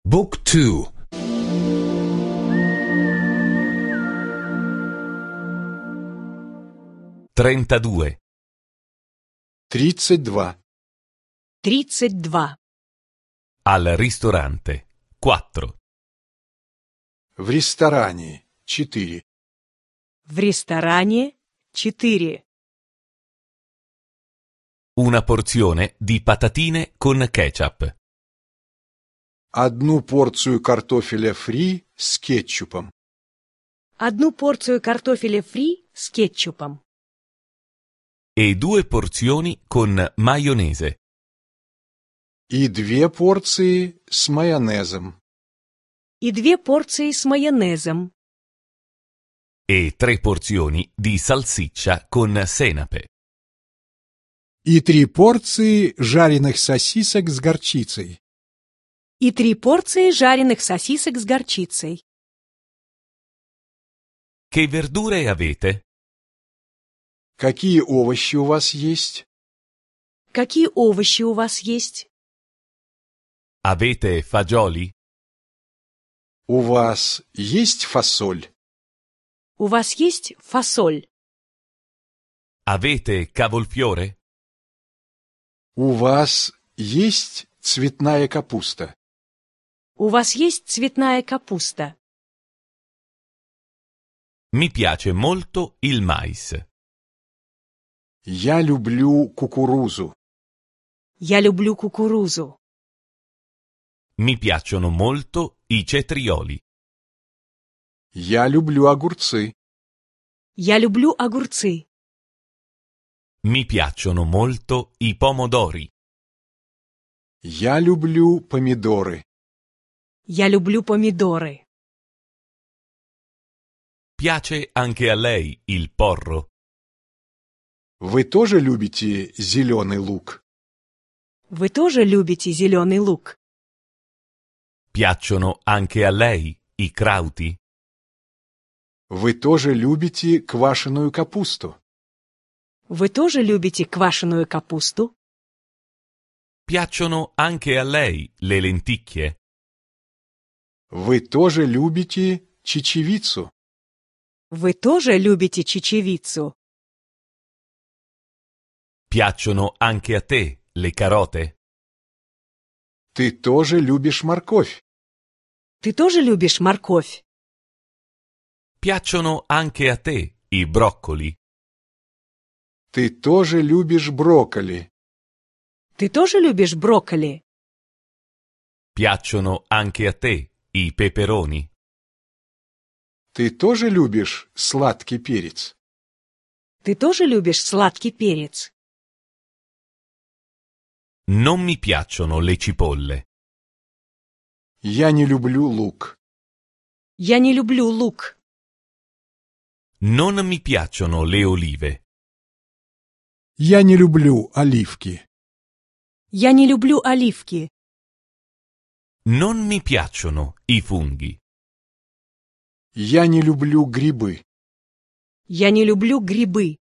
Book 2. 32. 32. 32. Al ristorante. 4. В ресторане 4. В ресторане 4. Una porzione di patatine con ketchup. Одну порцию картофеля фри с кетчупом. Одну порцию картофеля фри с кетчупом. E 2 porzioni con maionese. И 2 порции с майонезом. И 2 порции с майонезом. E 3 porzioni di salsiccia con senape. И 3 порции жареных сосисок с горчицей. И 3 порции жареных сосисок с горчицей. Che verdure avete? Какие овощи у вас есть? Какие овощи у вас есть? Avete fagioli? У вас есть фасоль? У вас есть фасоль? Avete cavolfiore? У вас есть цветная капуста? У вас есть цветная капуста? Mi piace molto il mais. Я люблю кукурузу. Я люблю кукурузу. Mi piacciono molto i cetrioli. Я люблю огурцы. Я люблю огурцы. Mi piacciono molto i pomodori. Я люблю помидоры. Я люблю помидоры. Piace anche a lei il porro? Вы тоже любите зеленый лук? Вы тоже любите зеленый лук? Piacciono anche a lei i crauti? Вы тоже любите квашеную капусту? Вы тоже любите квашеную капусту? Piacciono anche a lei le lenticchie? Вы тоже любите чечевицу? Вы тоже любите чечевицу? Piacciono anche a te le carote? Ты тоже любишь морковь? Ты тоже любишь морковь? Piacciono anche a te i broccoli? Ты тоже любишь брокколи? Ты тоже любишь брокколи? Piacciono anche a te i peperoni? Ты тоже любишь сладкий перец? Ты тоже любишь сладкий перец? Non mi piacciono le cipolle. Я не люблю лук. Я не люблю лук. Non mi piacciono le olive. Я не люблю оливки. Я не люблю оливки. Non mi piacciono i funghi. Я не люблю грибы. Я не люблю грибы.